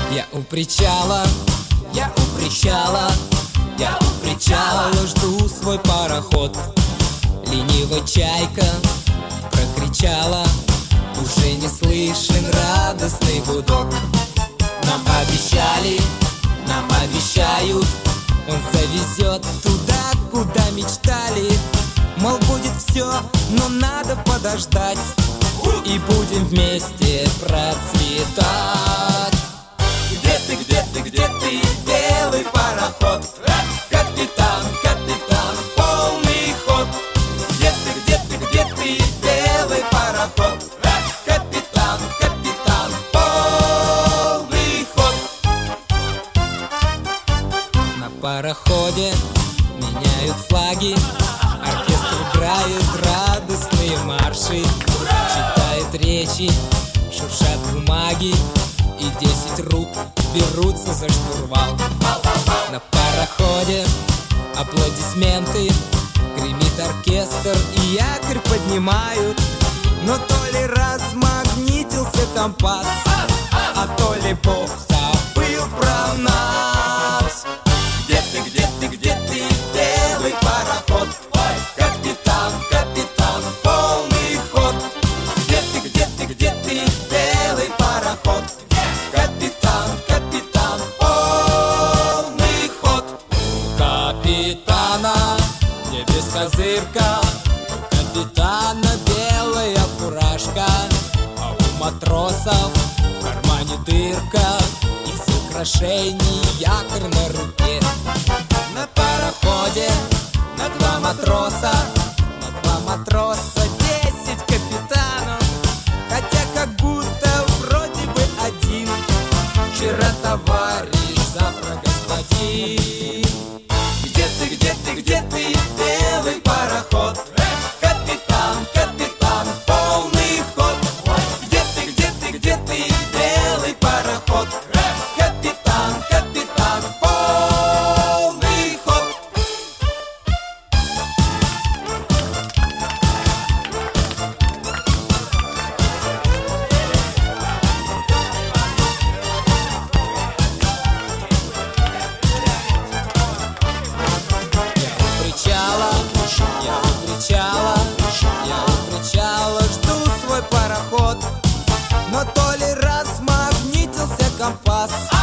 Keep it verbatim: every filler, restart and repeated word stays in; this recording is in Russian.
Я у причала, я у причала, я у причала жду свой пароход. Ленивая чайка прокричала, уже не слышен радостный гудок. Нам обещали, нам обещают, он завезет туда, куда мечтали. Мол, будет все, но надо подождать, и будем вместе процветать. Где ты, где ты, где ты, белый пароход? Капитан, капитан, полный ход. Где ты, где ты, где ты, белый пароход? Капитан, капитан, полный ход. На пароходе меняют флаги, оркестр играет радостные марши, читает речи, шуршат бумаги, и десять рук берутся за штурвал. На пароходе аплодисменты, гремит оркестр и якорь поднимают. Но то ли размагнитился компас, а то ли Бог забыл про нас. Где ты, где ты, где ты, белый пароход? Капитан, капитан, полный ход. Где ты, где ты, где ты, белый пароход? Капитан, капитан, полный ход. У капитана не без козырка, у капитана белая фуражка, а у матросов в кармане дырка, из украшений якорь на руке. На пароходе на два матроса, на два матроса десять капитанов, хотя как будто вроде бы один. Вчера товарищ, завтра господин. Где ты, где ты, где ты, белый пароход? Капитан, капитан, полный ход. Где ты, где ты, где ты, белый пароход? Капитан, капитан, полный ход. Я у причала, я у причала жду свой пароход. Но то ли размагнитился компас,